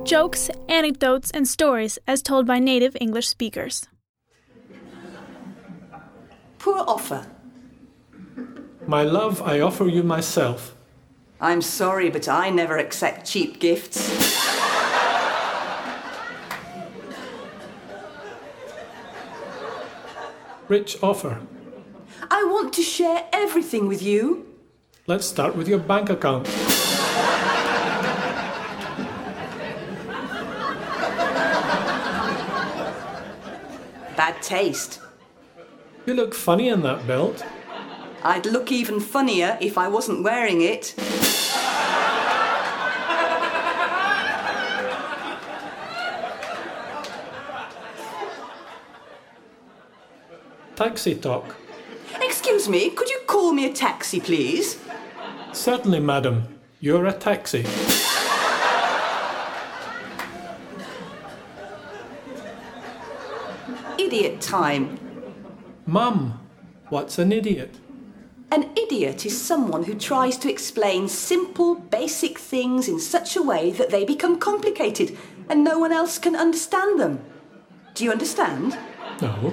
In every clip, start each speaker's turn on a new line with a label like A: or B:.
A: jokes, anecdotes, and stories as told by native English speakers.
B: Poor offer.
C: My love, I offer you myself.
B: I'm sorry, but I never accept cheap gifts.
C: Rich offer.
B: I want to share everything with you.
C: Let's start with your bank account.
B: Bad taste.
C: You look funny in that belt.
B: I'd look even funnier if I wasn't wearing it.
C: Taxi talk.
B: Excuse me, could you call me a taxi, please?
C: Certainly, madam. You're a taxi.
B: Idiot time.
C: Mum, what's an idiot?
B: An idiot is someone who tries to explain simple, basic things in such a way that they become complicated and no one else can understand them. Do you understand?
C: No.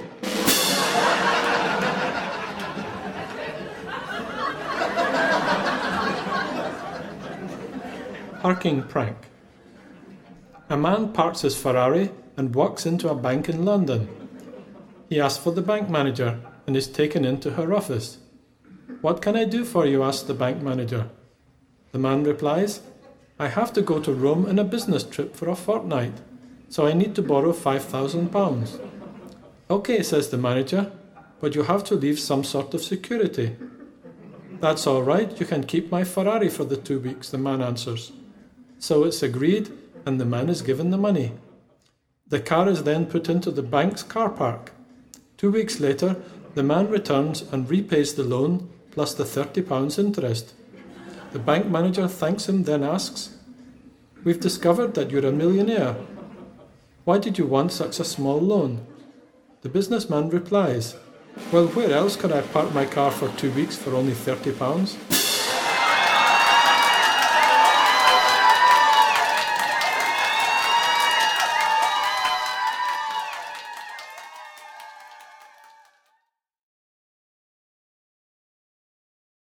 C: Parking prank. A man parks his Ferrari and walks into a bank in London. He asks for the bank manager and is taken into her office. "What can I do for you?" asks the bank manager. The man replies, "I have to go to Rome on a business trip for a fortnight, so I need to borrow £5,000. "Okay," says the manager, "but you have to leave some sort of security." "That's all right, you can keep my Ferrari for the 2 weeks," the man answers. So it's agreed, and the man is given the money. The car is then put into the bank's car park. 2 weeks later, the man returns and repays the loan plus the £30 interest. The bank manager thanks him, then asks, "We've discovered that you're a millionaire. Why did you want such a small loan?" The businessman replies, "Well, where else could I park my car for 2 weeks for only £30?